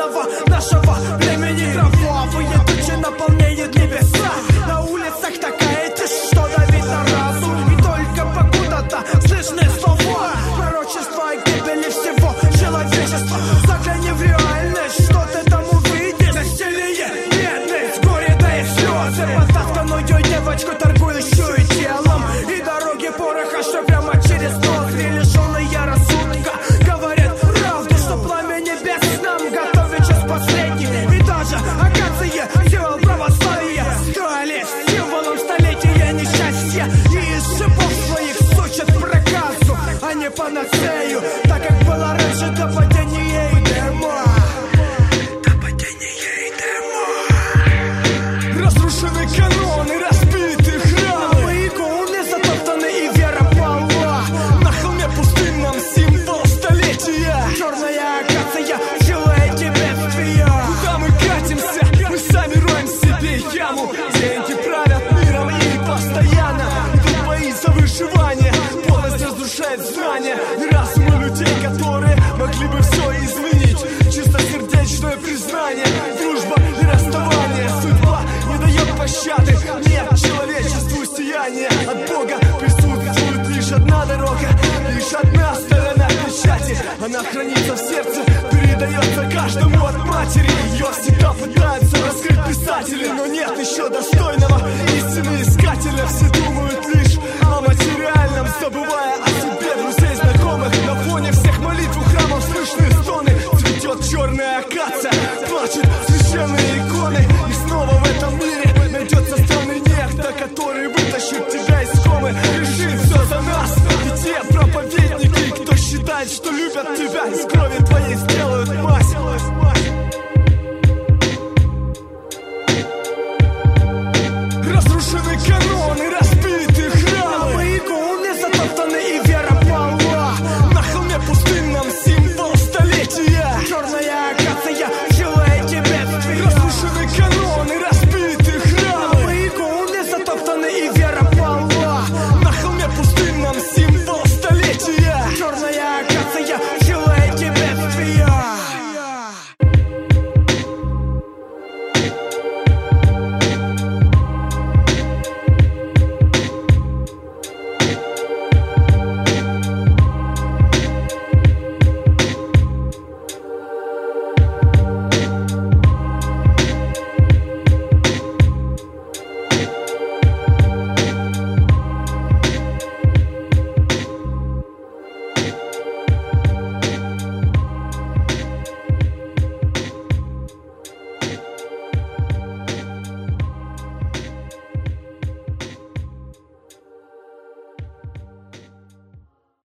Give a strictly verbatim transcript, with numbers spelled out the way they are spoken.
драгоценного нашего времени. Кровавые тучи наполняют небеса. На улицах такая тишь, что давит на разум. И только покуда-то слышны слова пророчества о гибели всего человечества. Загляни в реальность, что ты там увидишь. Насилие, бедность, горе, да и слезы. Потасканную девочку, торгующую телом. И дороги пороха, что прямо через нос. И лишенные рассудка говорят правду, что пламя небес нам готовит час последний. И даже акация, символ православия, стали символом столетия несчастья. И из шипов своих сучат проказу, а не панацею, так как было раньше до падения Эдема. До падения Эдема. Разрушены каноны, разбиты храмы, иконы затоптаны и вера пала. На холме пустынном символ столетия. Черная акация, силуэте бедствия. Куда мы катимся? Мы сами роем себе яму. Деньги правят миром и постоянно идут бои за выживание. Полностью разрушает знания и разумы людей, которые могли бы все изменить. Чистосердечное признание, дружба и расставание. Судьба не дает пощады, нет человечеству сияния. От Бога присутствует лишь одна дорога, лишь одна сторона печати. Она хранится в сердце, передается каждому от матери. Ее всегда пытаются раскрыть писатели, но нет еще достойного истины искателя. Все думают лишь о материальном, забывая о себе, друзей, знакомых. На фоне всех молитв у храмов слышны стоны. Цветет черная акация, плачет